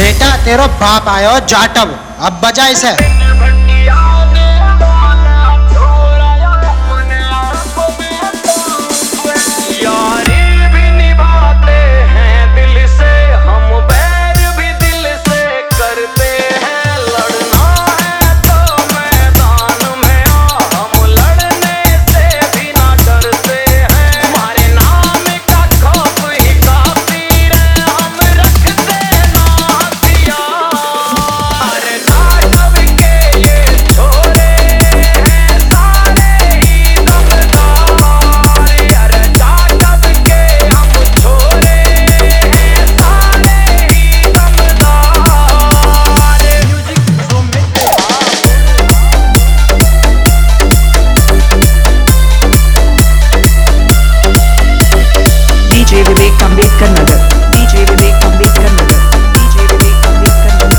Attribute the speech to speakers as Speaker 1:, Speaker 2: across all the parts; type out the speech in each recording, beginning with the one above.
Speaker 1: बेटा तेरो बाप आयो जाटव, अब बजा इसे।
Speaker 2: DJ Vivek Ambedkar Nagar, DJ Vivek Ambedkar Nagar, DJ Vivek Ambedkar Nagar.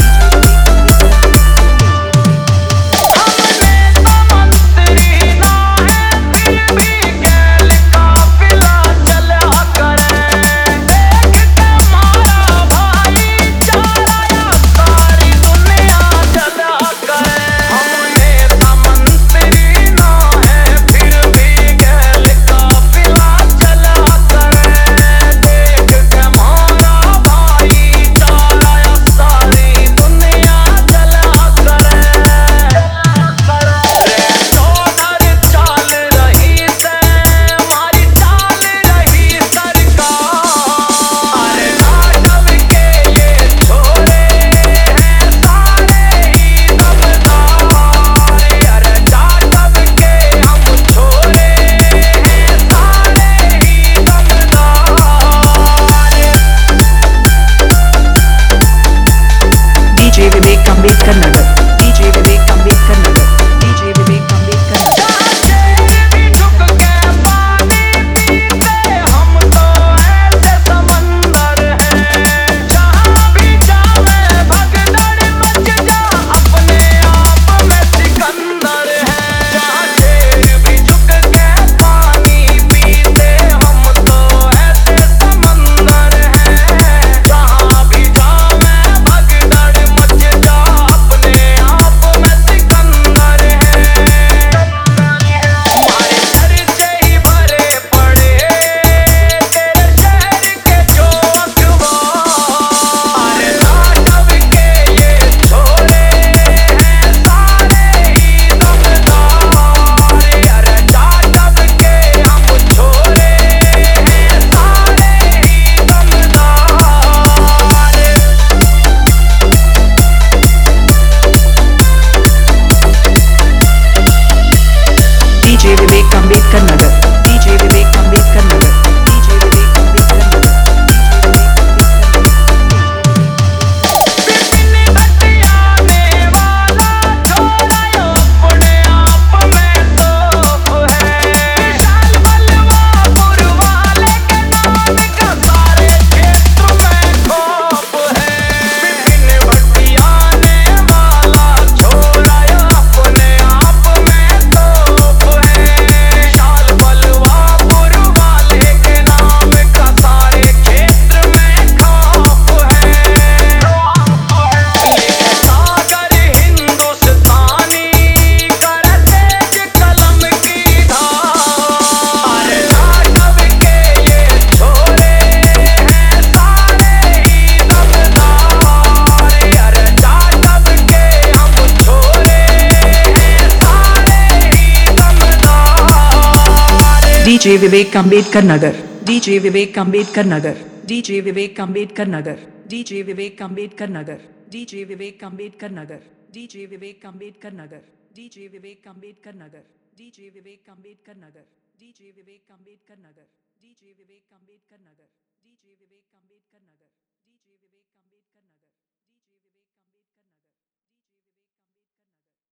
Speaker 2: DJ Vivek Ambedkar Nagar, DJ Vivek Ambedkar Nagar, DJ Vivek Ambedkar Nagar. DJ Vivek Ambedkar Nagar, DJ Vivek Ambedkar Nagar, DJ Vivek Ambedkar Nagar, DJ Vivek Ambedkar Nagar, DJ Vivek Ambedkar Nagar, DJ Vivek Ambedkar Nagar, DJ Vivek Ambedkar Nagar, DJ Vivek Ambedkar Nagar, DJ Vivek Ambedkar Nagar, DJ Vivek Ambedkar Nagar, DJ Vivek Ambedkar Nagar, DJ Vivek Ambedkar Nagar, DJ Vivek Ambedkar Nagar, DJ Vivek Ambedkar Nagar, DJ Vivek Ambedkar नगर।